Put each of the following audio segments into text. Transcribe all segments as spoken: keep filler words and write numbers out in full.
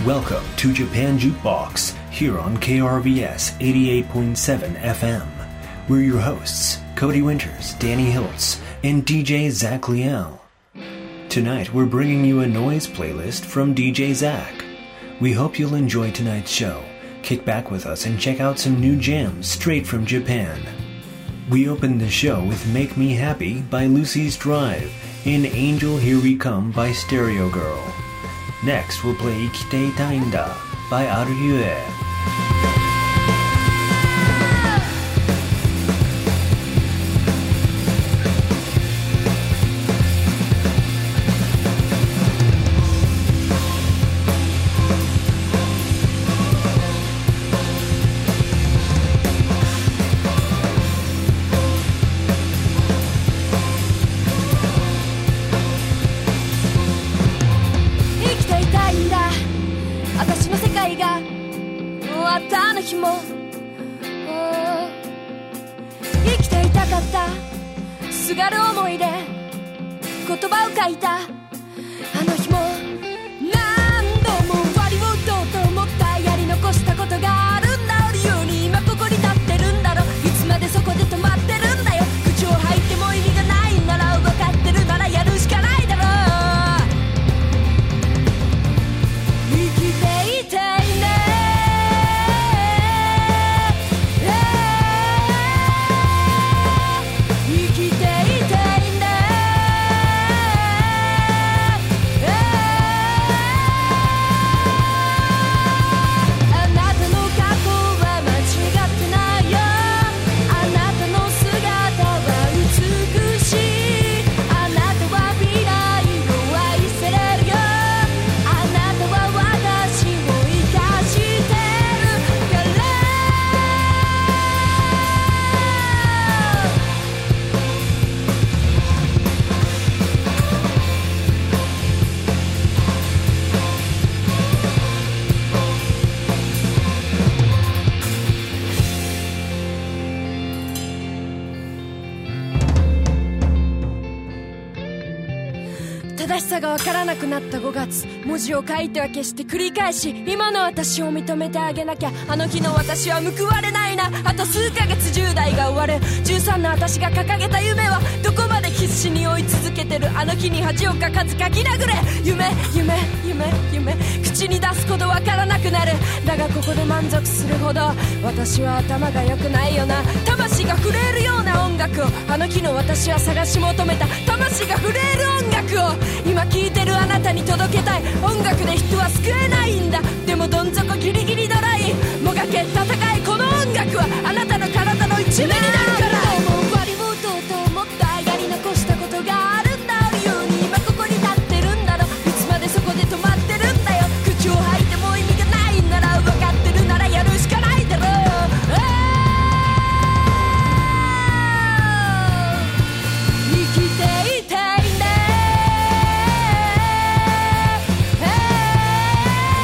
Welcome to Japan Jukebox here on K R V S eighty-eight point seven F M. We're your hosts, Cody Winters, Danny Hiltz, and D J Zach Liel. Tonight we're bringing you a noise playlist from D J Zach. We hope you'll enjoy tonight's show. Kick back with us and check out some new jams straight from Japan. We opened the show with Make Me Happy by Lucy's Drive and Angel Here We Come by Stereo Girl. Next we'll play Ikite Itainda by Aryue. わからなくなったごがつ、文字を書いては消して繰り返し、今の私を認めてあげなきゃ。あの日の私は報われないな。あと数ヶ月じゅう代が終わる。じゅうさんの私が掲げた夢はどこまで必死に追い続けてる。あの日に恥をかかず書き殴れ。夢夢夢夢、口に出すことわからなくなる。だがここで満足するほど私は頭が良くないよな。魂が震えるような音楽をあの日の私は探し求めた。魂が震える音楽を今聴いてるあなたに届けたい。音楽で人は救えないんだ。でもどん底ギリギリドライもがけ戦い、この音楽はあなたの体の一部になるから。もう終わりをとうと思ったやり残したことがあるんだ。あるように今ここに立ってるんだろ。いつまでそこで止まってるんだよ。口を吐いても意味がないんなら、分かってるならやるしかないだろう。生きていたいんだ。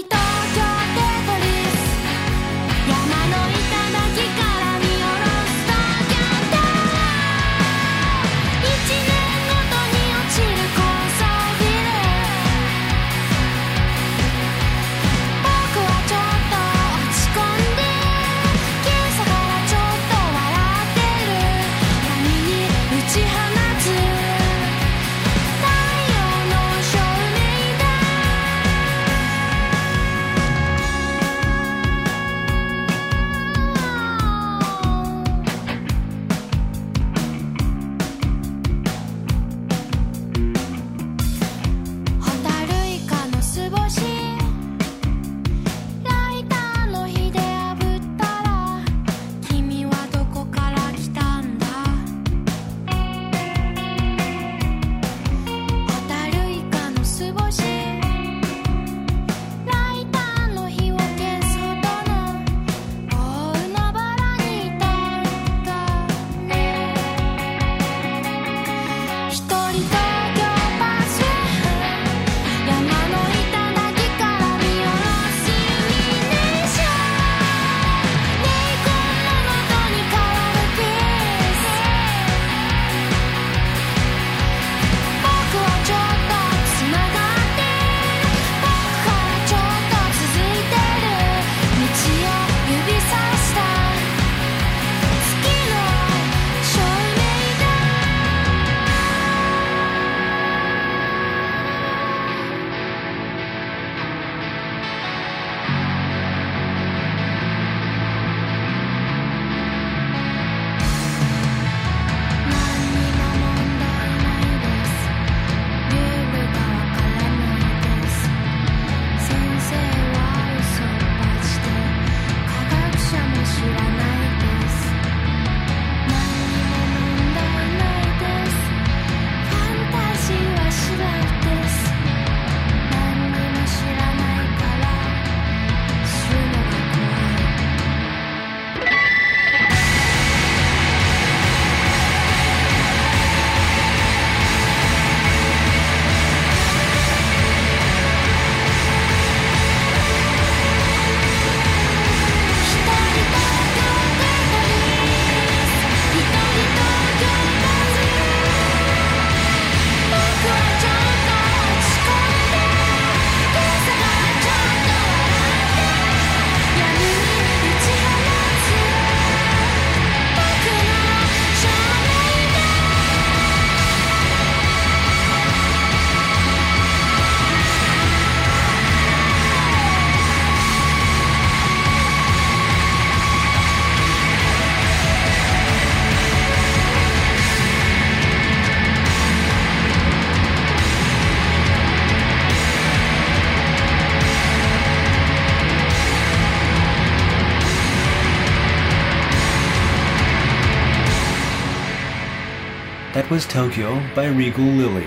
That was Tokyo by Regal Lily.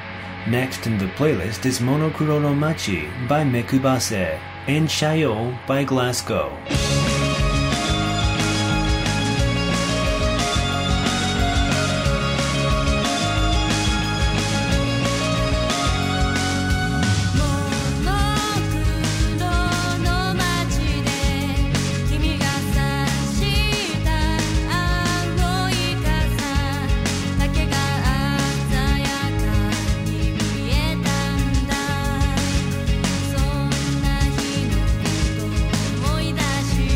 Next in the playlist is Monokuro no Machi by Mekubase and Shayo by Glasgow. そんな日のことを思い出し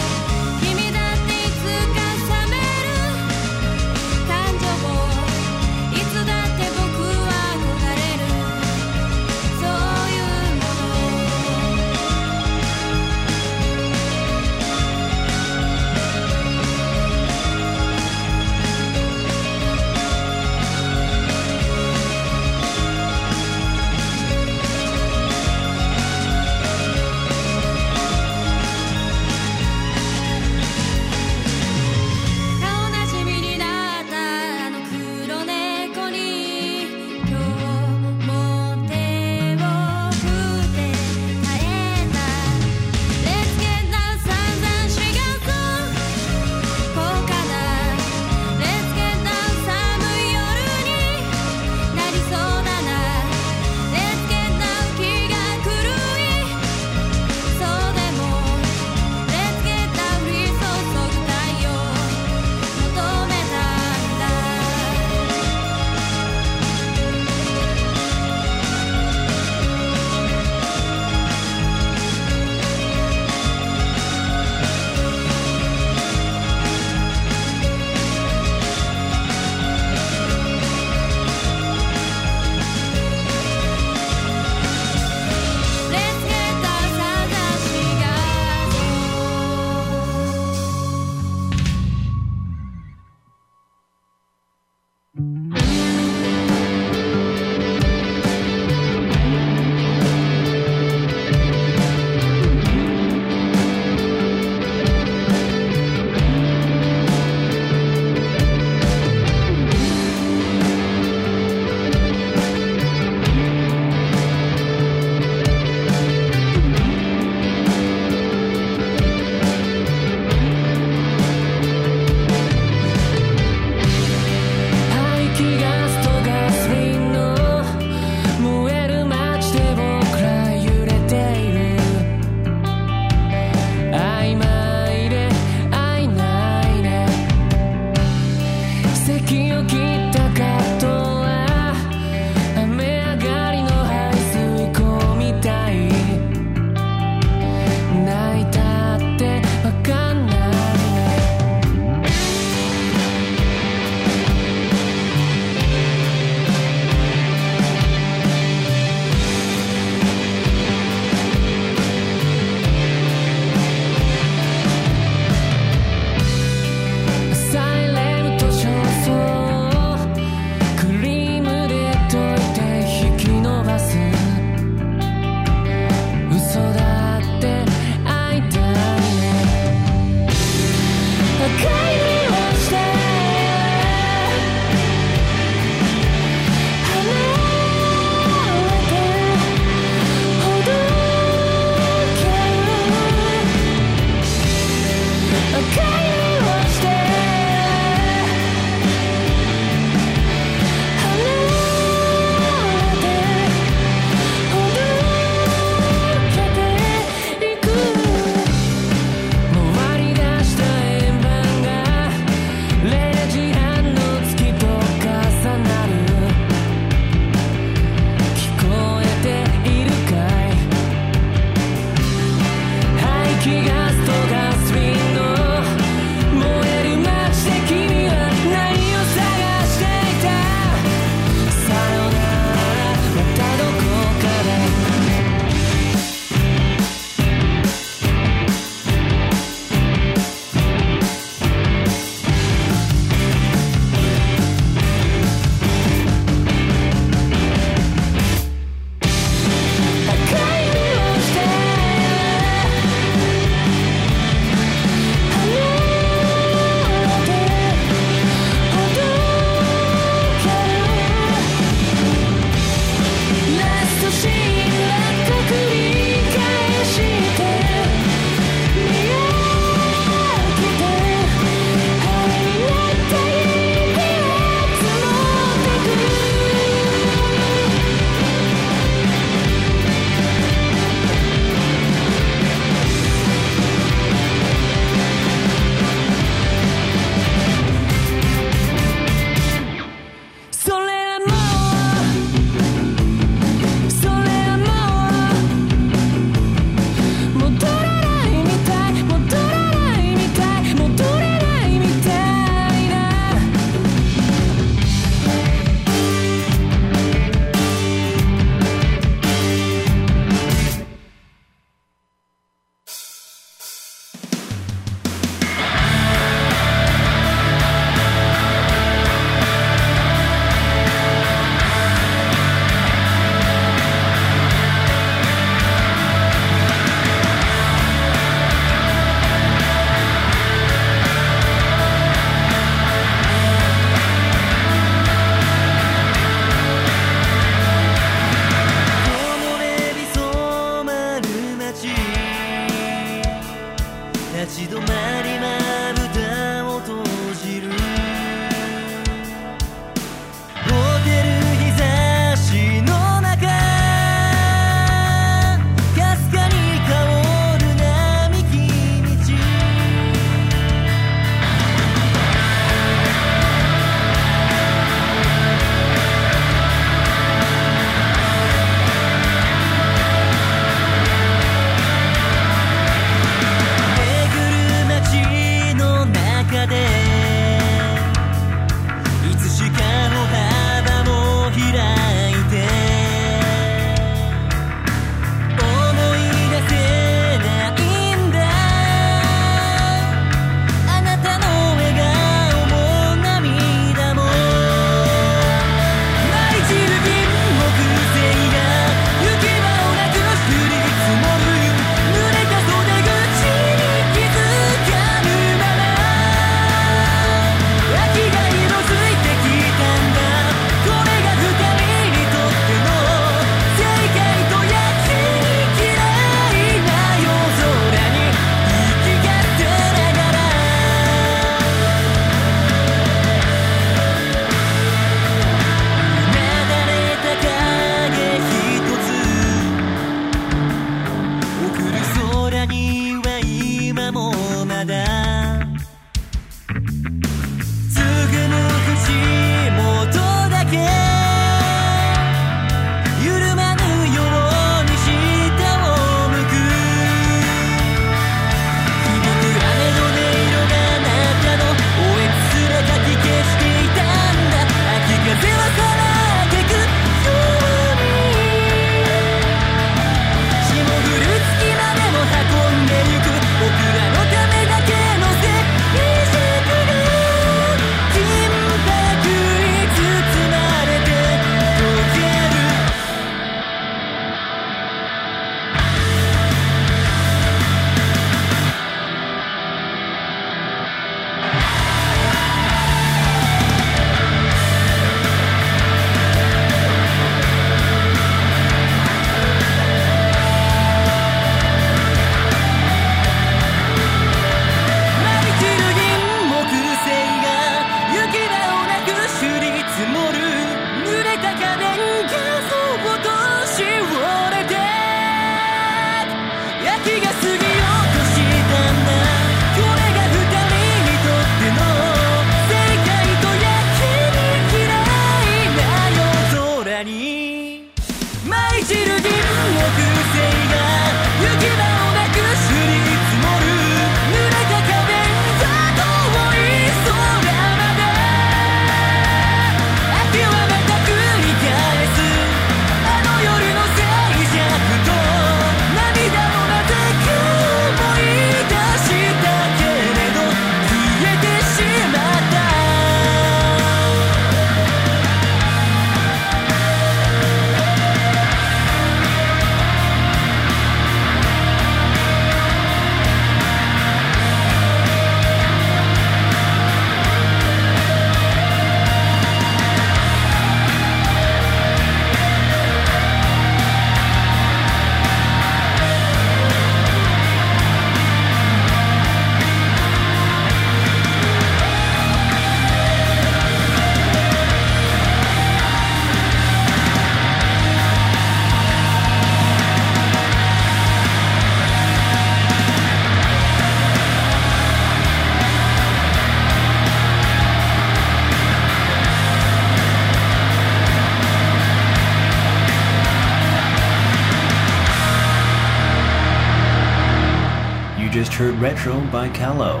just heard Retro by Callow.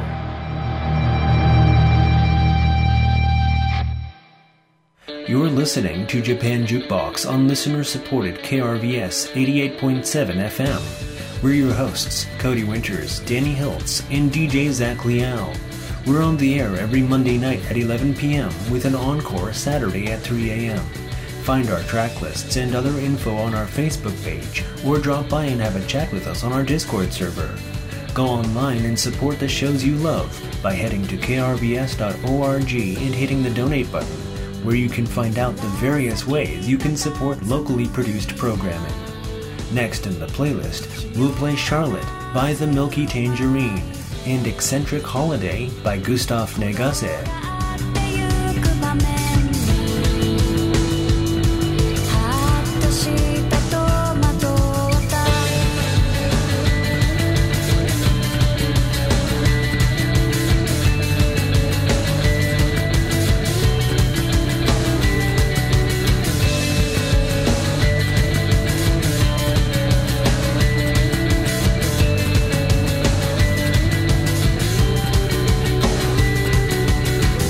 You're listening to Japan Jukebox on listener-supported K R V S eighty-eight point seven F M. We're your hosts, Cody Winters, Danny Hiltz, and D J Zach Liao. We're on the air every Monday night at eleven p.m. with an encore Saturday at three a.m. Find our track lists and other info on our Facebook page, or drop by and have a chat with us on our Discord server. Go online and support the shows you love by heading to k r v s dot org and hitting the donate button, where you can find out the various ways you can support locally produced programming. Next in the playlist, we'll play Charlotte by The Milky Tangerine and Eccentric Holiday by Gustav Negase. 「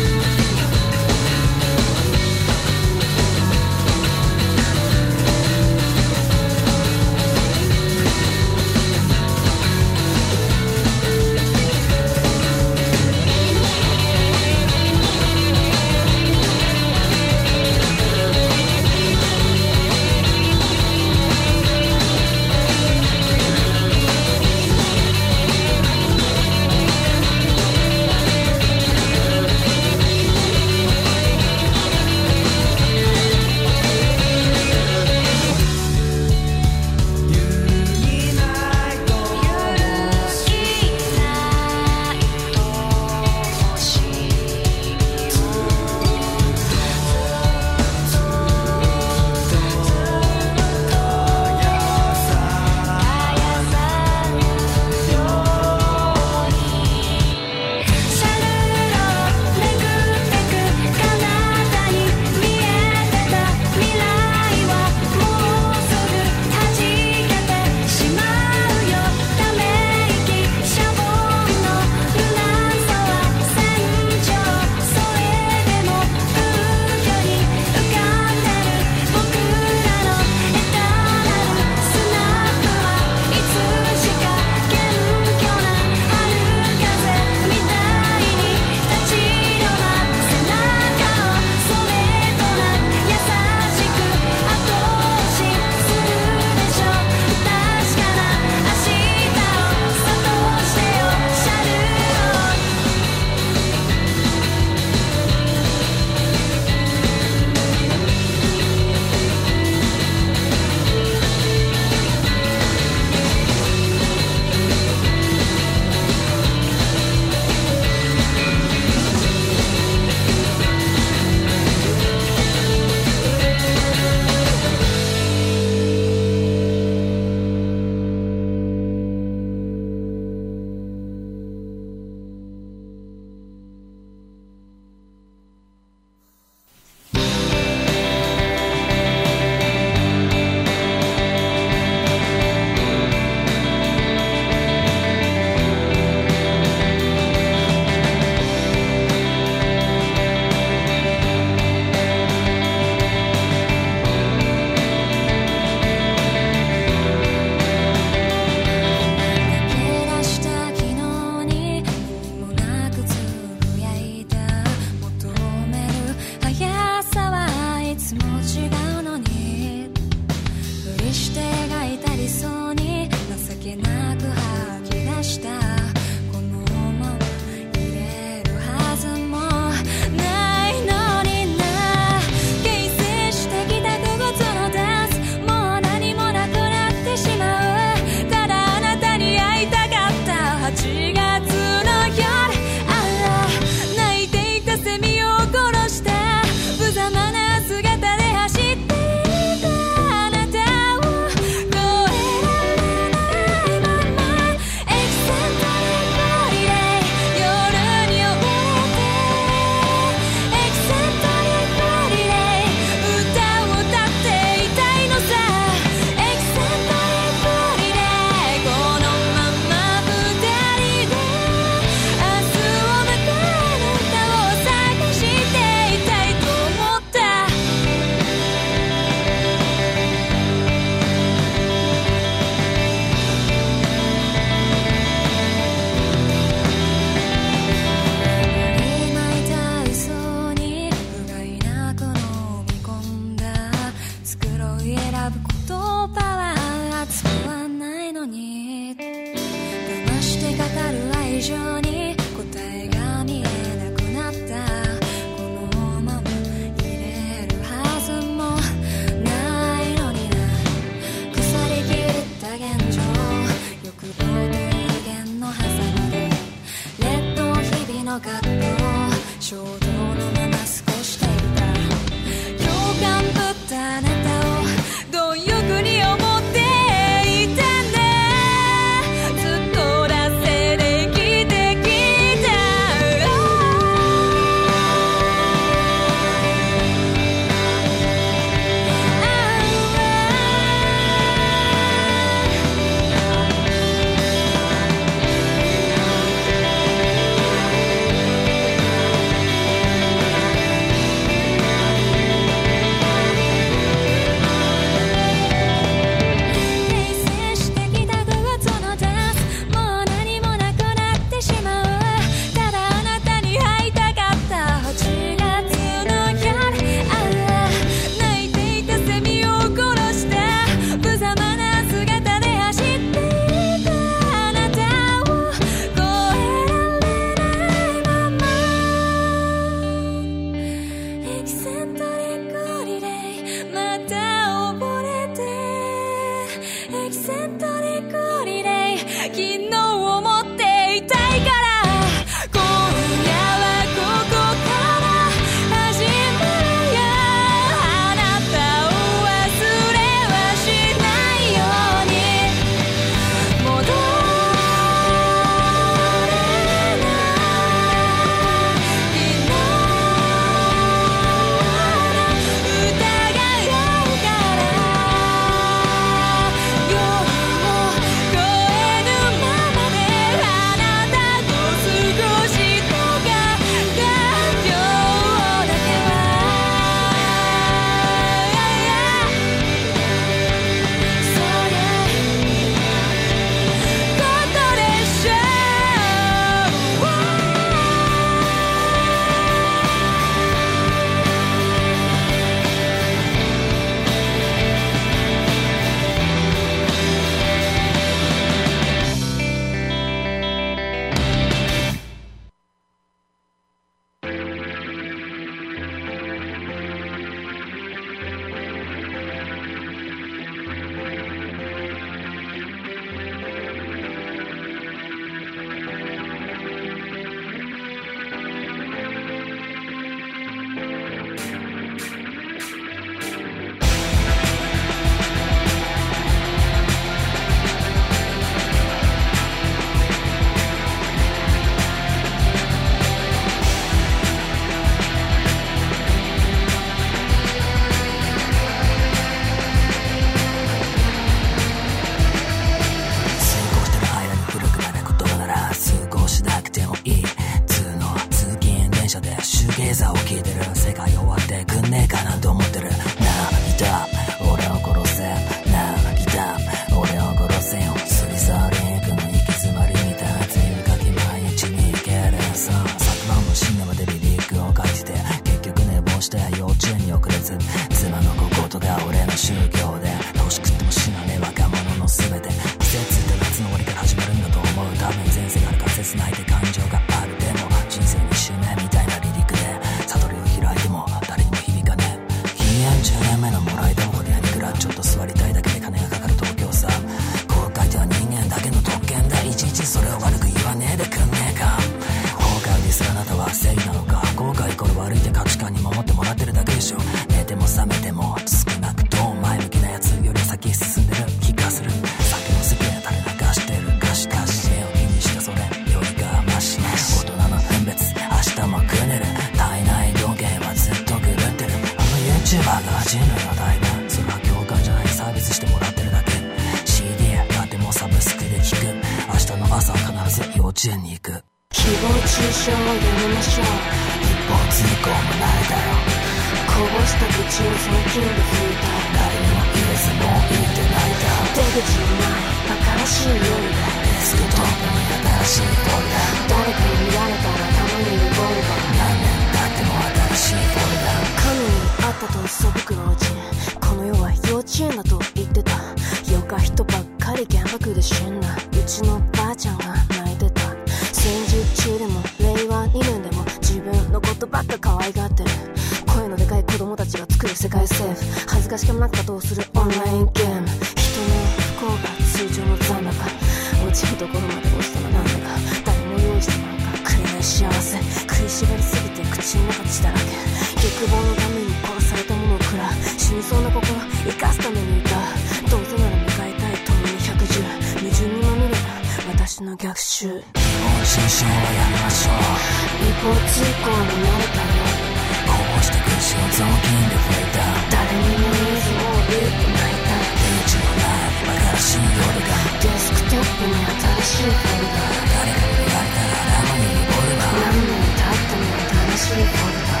切ないって感情がある。でも人生に周年みたいな離陸で悟りを開いても誰にも響かねえ。禁煙じゅうねんめのもらいどころやにぐらちょっと座りたいだけで金がかかる東京さ。後悔とは人間だけの特権だ。いちいちそれを悪く言わねえでくんねえか。崩壊ですあなたは正義なのか。後悔イコール悪いって価値観に守ってもらってるだけでしょ。寝ても覚めても少なくとも前向きなやつより先進んでる気がする。酒の席で垂れ流してる歌詞歌詞を気にしたそれよりがまし。大人の分別明日もくねる。体内時計はずっと狂ってる。あの YouTuber が人類の代弁。それは共感じゃないサービスしてもらってるだけ。 シーディー 買ってもサブスクで聴く。明日の朝必ず幼稚園に行く。 誹謗中傷をやめましょう。 一方通行もないだろ。 こぼした口を雑巾で拭いた。 誰にも言えずもういいって泣いた。 出口のない新しい夜がデスクトップに新しいフォルダ。 誰かに見られたらたまにリボルバー。 何年経っても新しいフォルダ。 神に会ったと素朴老人。この世は幼稚園だと言ってた。よか人ばっかり原爆で死んだ。うちのばあちゃんが泣いてた。戦時中でも令和にねんでも自分のことばっか可愛がってる。声のでかい子供たちが作る世界政府。恥ずかしくもなくどうするオンラインゲーム。人の不幸が通常の残高。落ちるところまで落ちたらなんだか。誰も用意してなんかくれない幸せ。食いしばりすぎて口の中血だらけ。欲望のために殺されたものを食らう。死にそうな心生かすためにいた。どうせなら迎えたい共に百獣。矛盾にまみれた私の逆襲。 誹謗中傷はやめましょう。 一方通行になれたよ。 こぼした口を雑巾で拭いた。 誰にも言えずもういいって泣いた。 出口のない新しい夜がデスクトップに新しいフォルダ。 誰かに言われたら生にリボルバー。 何年経っても新しいフォルダ。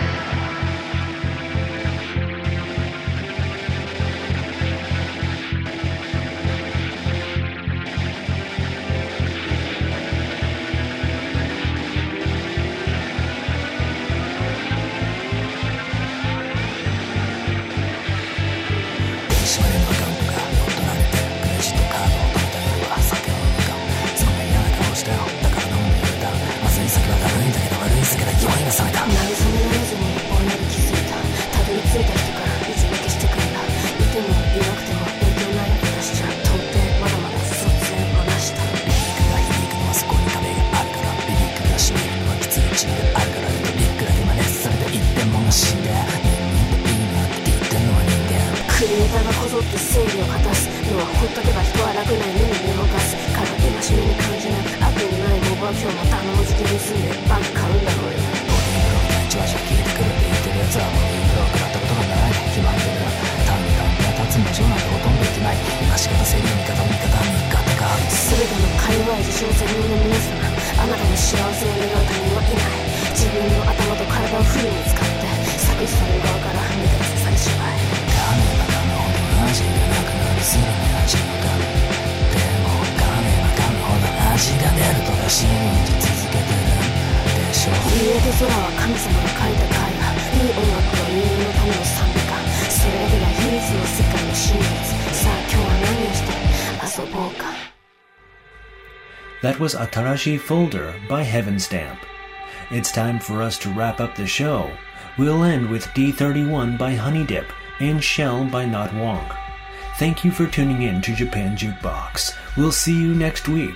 That was Atarashi Folder by Heaven Stamp. It's time for us to wrap up the show. We'll end with D thirty-one by Honey Dip and Shell by Not Wonk. Thank you for tuning in to Japan Jukebox. We'll see you next week.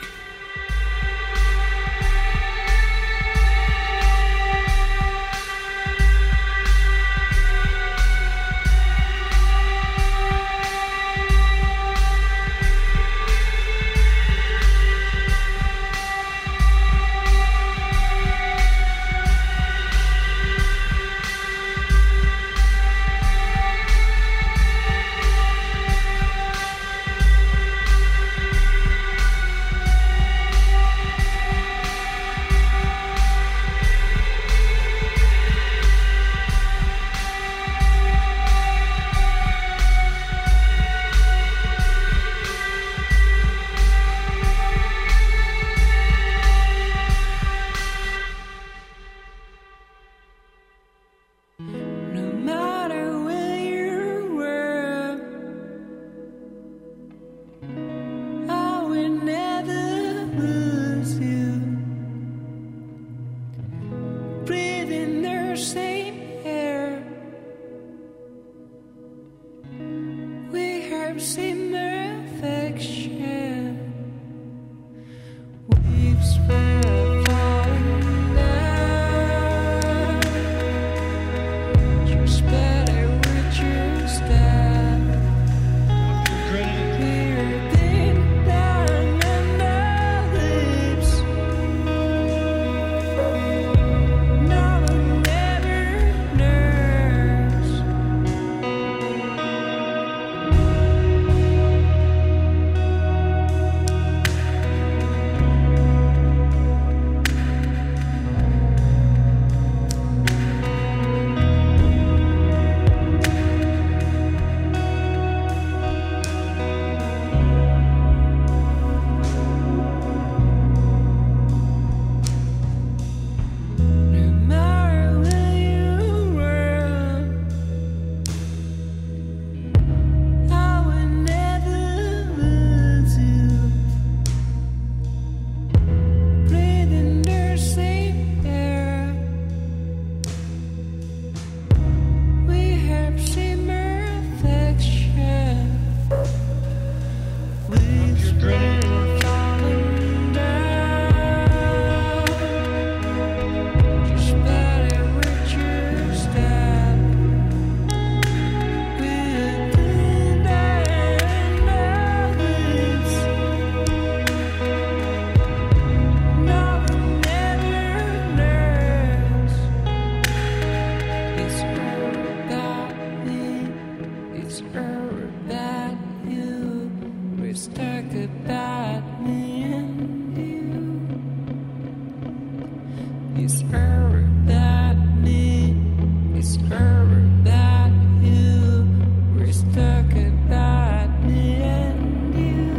It's her that me, it's her that you. We're stuck about me and you.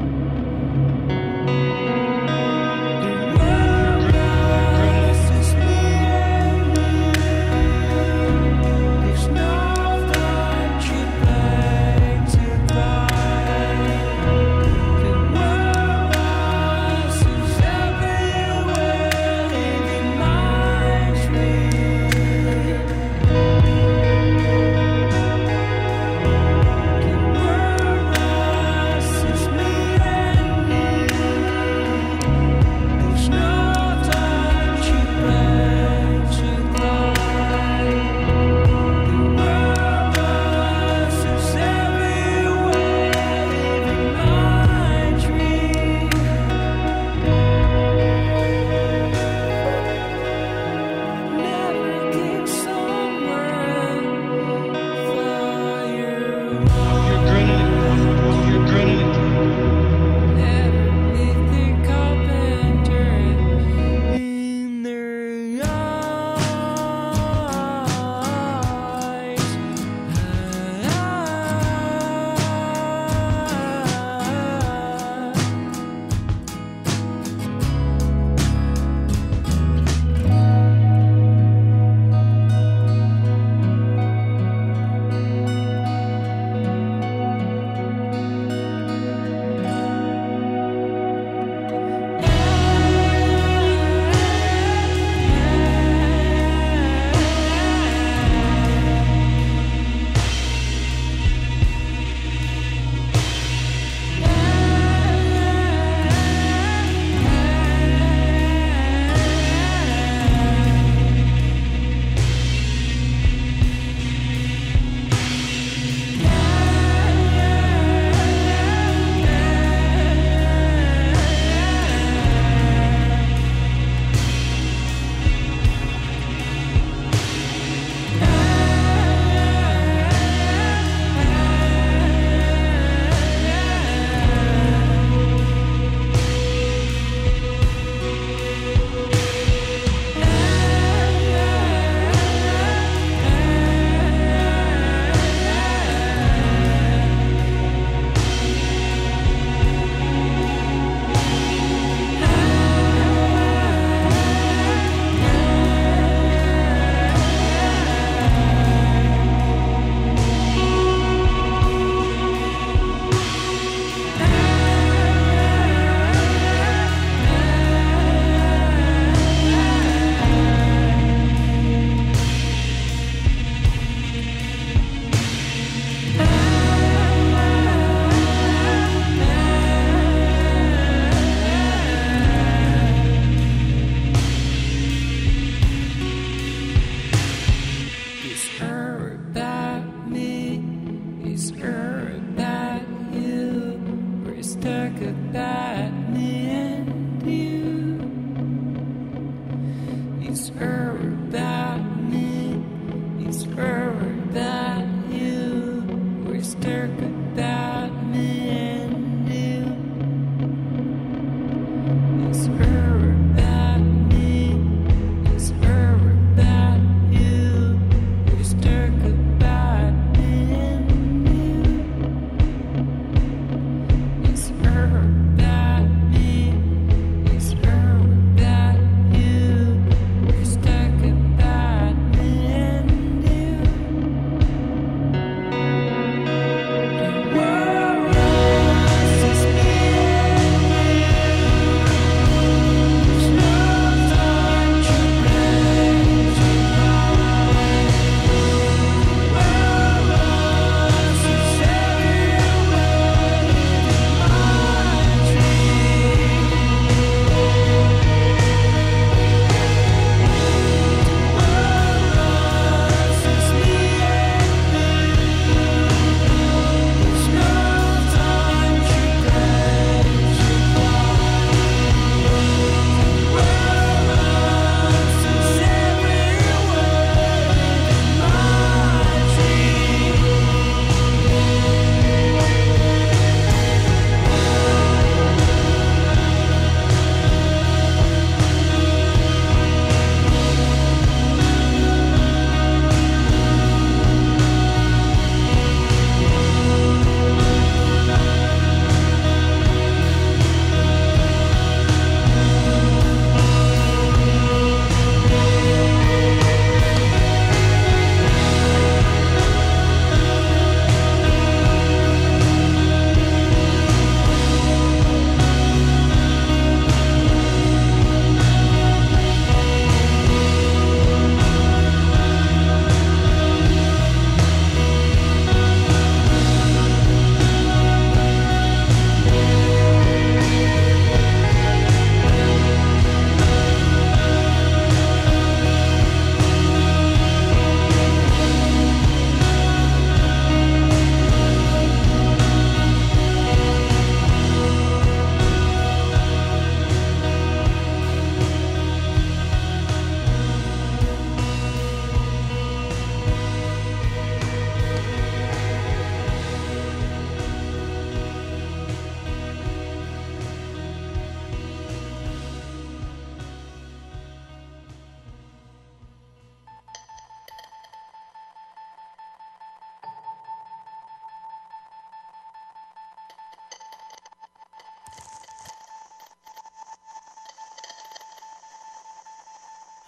The world is me and you. There's no country place to cry. The world is everywhere in my dreams.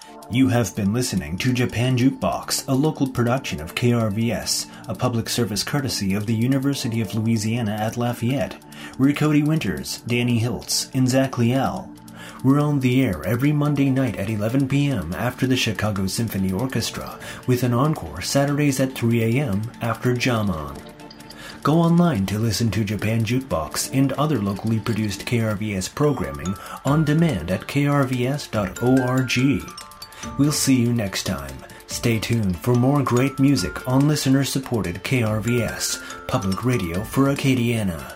You have been listening to Japan Jukebox, a local production of K R V S, a public service courtesy of the University of Louisiana at Lafayette. We're Cody Winters, Danny Hiltz, and Zach Liao. We're on the air every Monday night at eleven p.m. after the Chicago Symphony Orchestra, with an encore Saturdays at three a.m. after Jamon. Go online to listen to Japan Jukebox and other locally produced K R V S programming on demand at k r v s dot org. We'll see you next time. Stay tuned for more great music on listener-supported K R V S, public radio for Acadiana.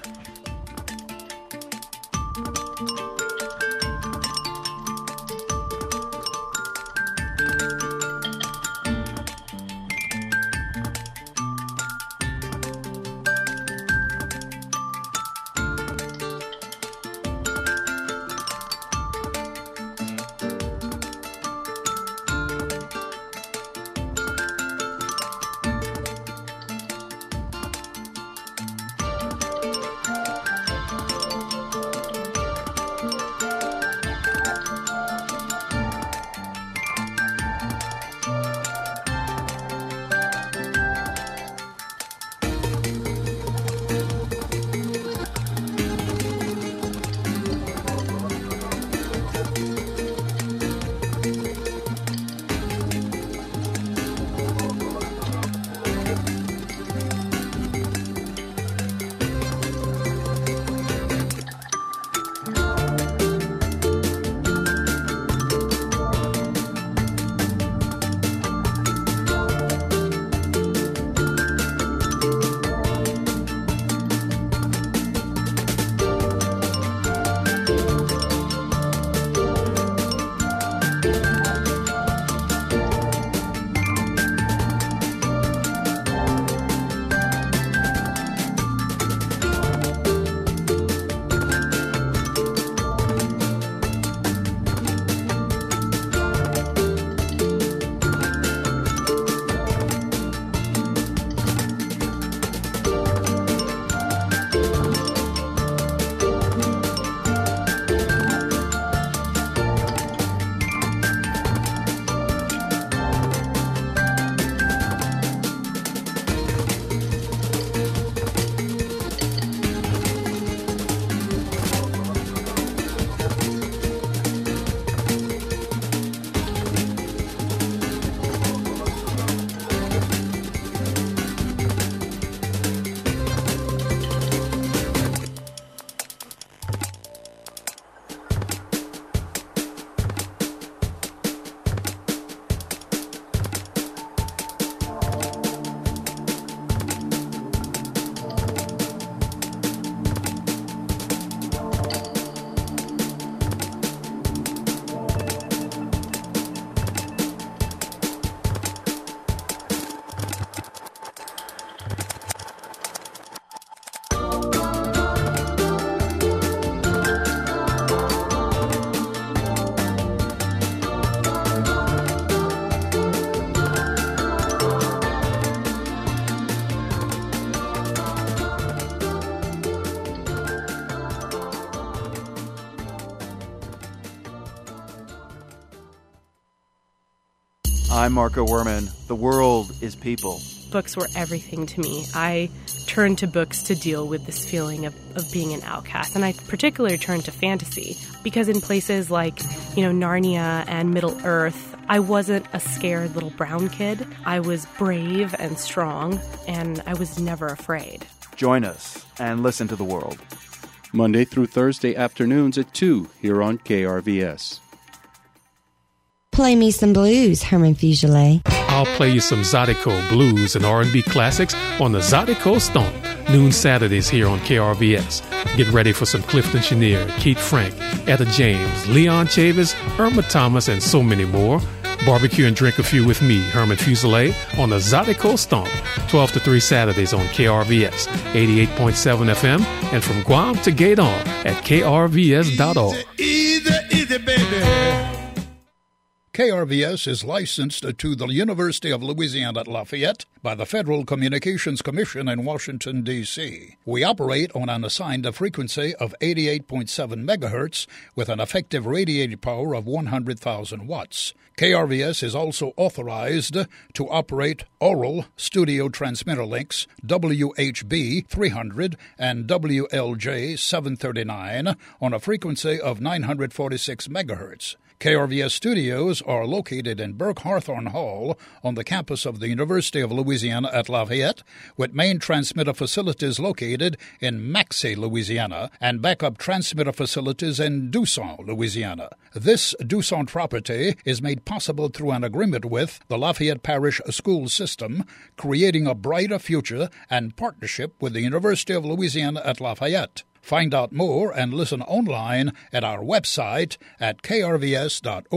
I'm Marco Werman. The world is people. Books were everything to me. I turned to books to deal with this feeling of, of being an outcast. And I particularly turned to fantasy because in places like, you know, Narnia and Middle-earth, I wasn't a scared little brown kid. I was brave and strong, and I was never afraid. Join us and listen to the world. Monday through Thursday afternoons at two here on K R V S. Play me some blues, Herman Fugele. I'll play you some Zydeco blues and R and B classics on the Zydeco Stomp, noon Saturdays here on K R V S. Get ready for some Clifton Chenier, Keith Frank, Etta James, Leon Chavis, Irma Thomas, and so many more. Barbecue and drink a few with me, Herman Fugele, on the Zydeco Stomp, twelve to three Saturdays on K R V S, eighty-eight point seven F M, and from Guam to Gaydon at K R V S dot org. Easy, easy, baby. K R V S is licensed to the University of Louisiana at Lafayette by the Federal Communications Commission in Washington, D C We operate on an assigned frequency of eighty-eight point seven megahertz with an effective radiated power of one hundred thousand watts. K R V S is also authorized to operate oral studio transmitter links W H B three hundred and W L J seven thirty-nine on a frequency of nine hundred forty-six megahertz. K R V S studios are located in Burke Hawthorne Hall on the campus of the University of Louisiana at Lafayette, with main transmitter facilities located in Maxey, Louisiana, and backup transmitter facilities in Dusson, Louisiana. This Dusson property is made possible through an agreement with the Lafayette Parish School System, creating a brighter future and partnership with the University of Louisiana at Lafayette. Find out more and listen online at our website at k r v s dot org.